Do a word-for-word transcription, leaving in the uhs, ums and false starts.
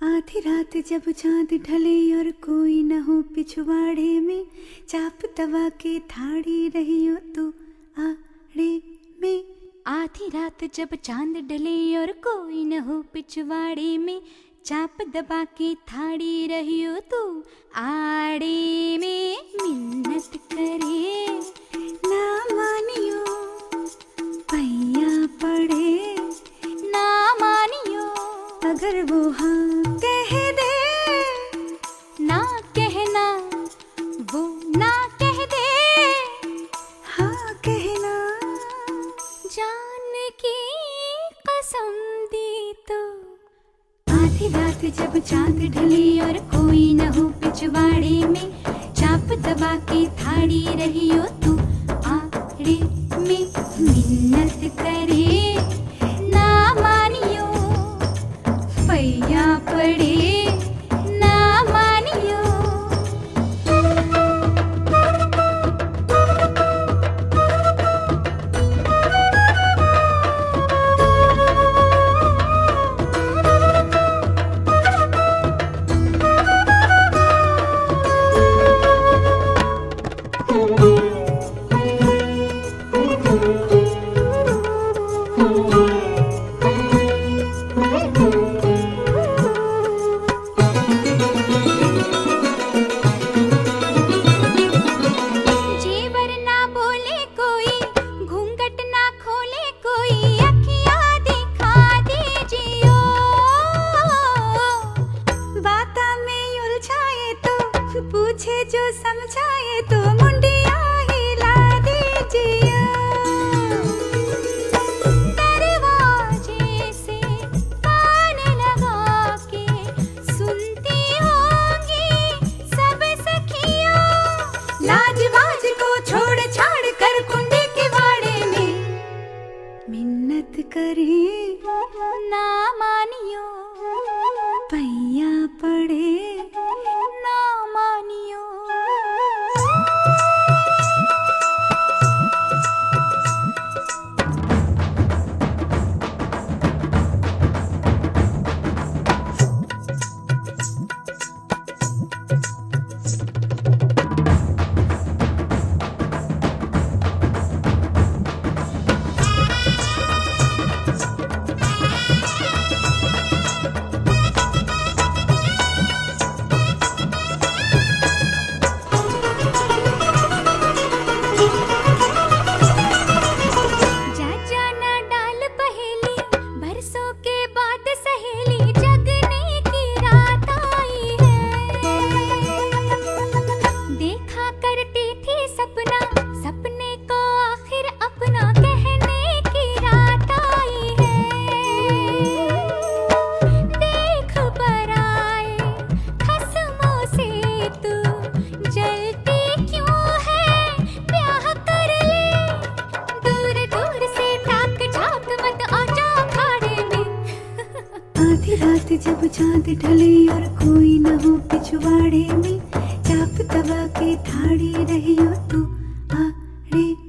आधी रात जब चांद ढले और कोई न हो पिछवाड़े में, चाप तवा के थाड़ी रही हो तू आड़े में। आधी रात जब चांद डले और कोई न हो पिछवाड़े में, चाप दबा के थाड़ी रही हो तू आड़े में। मिन्नत करे ना मानियो पैया पड़े, ना मानियो अगर वो हाँ कह दे, ना कहना वो ना कह दे, हाँ कहना। जान की कसम दी तो। आधी रात जब चांद ढले और कोई न हो पिछवाड़े में, चाप दबा के थाड़ी रही हो तू आड़े में। मिन्नत करे ना मानियो पैया पड़े, ना मानियो। पूछे जो समझाए तो मुंडिया हिला दीजिए। दरवाजे से कान लगा के सुनती होंगी सब सखियां, लाजवाज को छोड़ छाड़ कर कुंडे के बाड़े में। मिन्नत करे ना मानियो पैया पड़े, ना मानियो। आधी रात जब चांद ढले और कोई न हो पिछवाड़े में, चाप दबा के थाड़ी रही हो तू आड़े